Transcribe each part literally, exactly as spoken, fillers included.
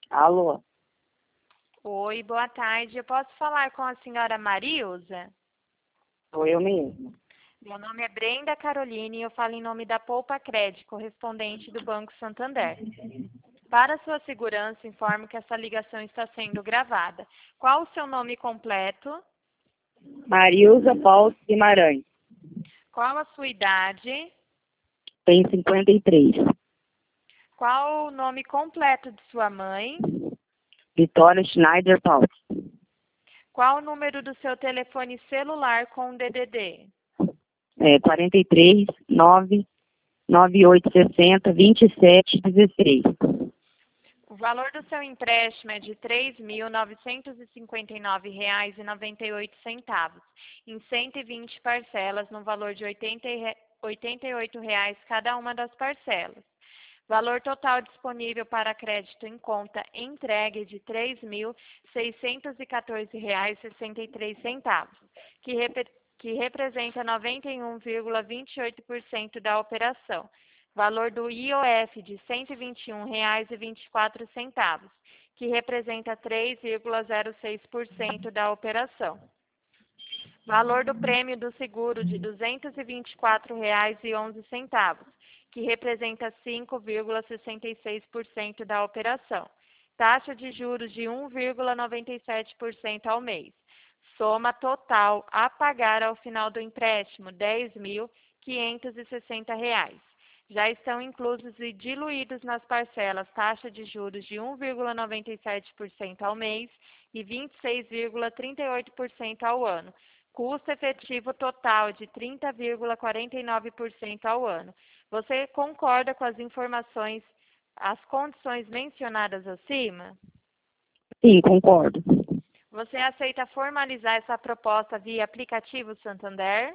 Alô? Oi, boa tarde. Eu posso falar com a senhora Marilza? Sou eu mesmo. Meu nome é Brenda Caroline e eu falo em nome da Poupa Cred, correspondente do Banco Santander. Para sua segurança, informo que essa ligação está sendo gravada. Qual o seu nome completo? Marilza Paulo Guimarães. Qual a sua idade? Tem cinquenta e três. Qual o nome completo de sua mãe? Vitória Schneider Paulo. Qual o número do seu telefone celular com D D D? É quarenta e três, nove, noventa e oito, sessenta, vinte e sete, dezesseis. O valor do seu empréstimo é de três mil novecentos e cinquenta e nove reais e noventa e oito centavos, em cento e vinte parcelas, no valor de oitenta e oito reais cada uma das parcelas. Valor total disponível para crédito em conta entregue de três mil seiscentos e quatorze reais e sessenta e três centavos, que, rep que representa noventa e um vírgula vinte e oito por cento da operação. Valor do I O F de cento e vinte e um reais e vinte e quatro centavos, que representa três vírgula zero seis por cento da operação. Valor do prêmio do seguro de duzentos e vinte e quatro reais e onze centavos, que representa cinco vírgula sessenta e seis por cento da operação. Taxa de juros de um vírgula noventa e sete por cento ao mês. Soma total a pagar ao final do empréstimo, dez mil quinhentos e sessenta reais. Já estão inclusos e diluídos nas parcelas taxa de juros de um vírgula noventa e sete por cento ao mês e vinte e seis vírgula trinta e oito por cento ao ano. Custo efetivo total de trinta vírgula quarenta e nove por cento ao ano. Você concorda com as informações, as condições mencionadas acima? Sim, concordo. Você aceita formalizar essa proposta via aplicativo Santander?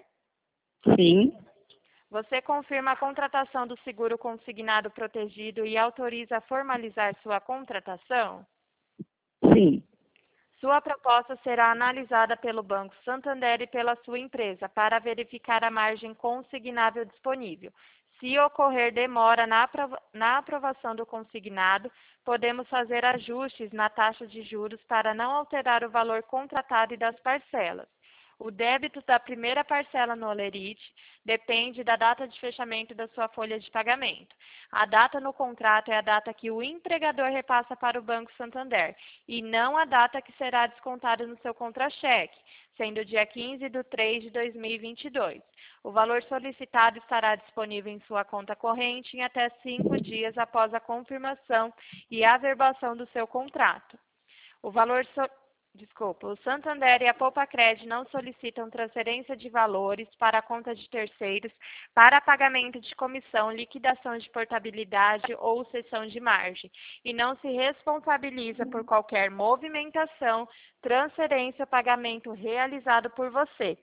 Sim. Você confirma a contratação do seguro consignado protegido e autoriza a formalizar sua contratação? Sim. Sua proposta será analisada pelo Banco Santander e pela sua empresa para verificar a margem consignável disponível. Se ocorrer demora na, aprova na aprovação do consignado, podemos fazer ajustes na taxa de juros para não alterar o valor contratado e das parcelas. O débito da primeira parcela no Olerite depende da data de fechamento da sua folha de pagamento. A data no contrato é a data que o empregador repassa para o Banco Santander e não a data que será descontada no seu contra-cheque, sendo dia quinze de três de dois mil e vinte e dois. O valor solicitado estará disponível em sua conta corrente em até cinco dias após a confirmação e averbação do seu contrato. O valor so Desculpa, o Santander e a Poupa Cred não solicitam transferência de valores para a conta de terceiros para pagamento de comissão, liquidação de portabilidade ou cessão de margem e não se responsabiliza por qualquer movimentação, transferência ou pagamento realizado por você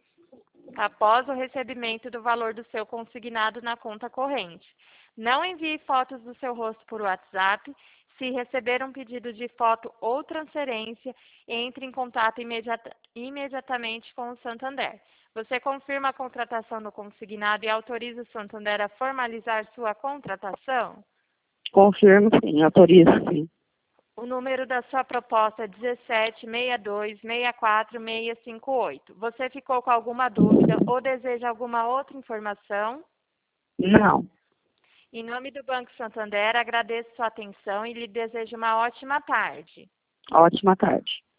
após o recebimento do valor do seu consignado na conta corrente. Não envie fotos do seu rosto por WhatsApp. Se receber um pedido de foto ou transferência, entre em contato imediata, imediatamente com o Santander. Você confirma a contratação do consignado e autoriza o Santander a formalizar sua contratação? Confirmo, sim. Autorizo, sim. O número da sua proposta é dezessete, sessenta e dois, sessenta e quatro, seiscentos e cinquenta e oito. Você ficou com alguma dúvida ou deseja alguma outra informação? Não. Em nome do Banco Santander, agradeço sua atenção e lhe desejo uma ótima tarde. Ótima tarde.